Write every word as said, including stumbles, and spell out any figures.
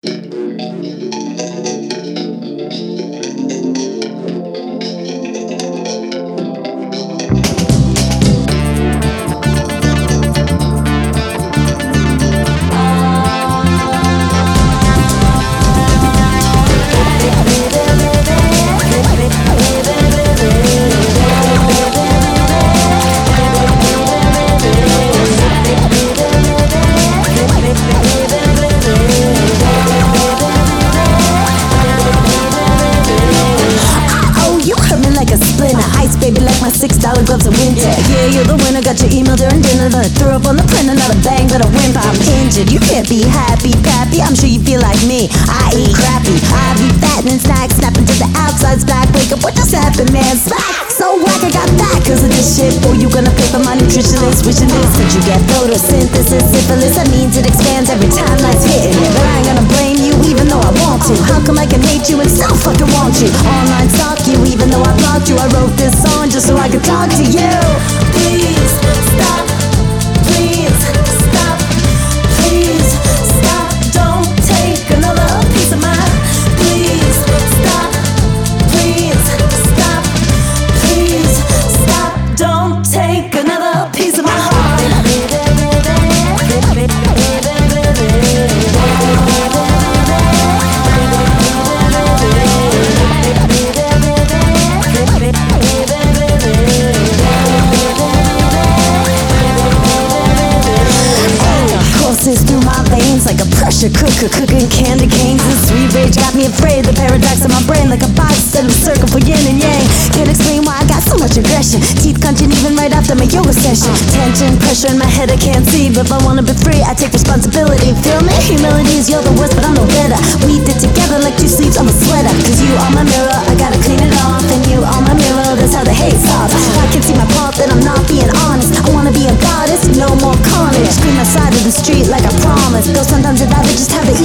Baby, like my six dollar gloves in winter. Yeah, you're the winner, got your email during dinner, but threw up on the printer, not a bang, but a whimper. I'm injured, you can't be happy, pappy. I'm sure you feel like me, I eat crappy. I be fattening snacks, snapping to the outside's back. Wake up, what just happened, man? Smack! So whack, I got back, cause of this shit. Or you gonna pay for my nutritionist, wishing this. Did you get photosynthesis, syphilis? That means it expands every time lights hitting it. But I ain't gonna blame you, even though I want to. How come I can hate you and still fucking want you? Online stalk you, even though I blocked you. I wrote this song just so I could talk to you. Please stop. Please stop. Please stop. Don't take another piece of my. Please stop. Please stop. Please stop. Don't take another piece of my heart. Through my veins like a pressure cooker, cooking candy canes. This sweet rage got me afraid. The paradox of my brain like a box set of circle for yin and yang. Can't explain why I got so much aggression. Teeth clenching even right after my yoga session. Tension, pressure in my head I can't see. But if I wanna be free, I take responsibility. Feel me? Humility is you're the worst, but I'm no better. We did together like two sleeves of a sweater. Cause you are my mirror, I gotta clean it off. And you are my mirror, that's how the hate starts. I can see my part that I'm not being honest. I wanna be a goddess, no more carnage. Scream outside of the street like I promised. Though sometimes I'd rather just have it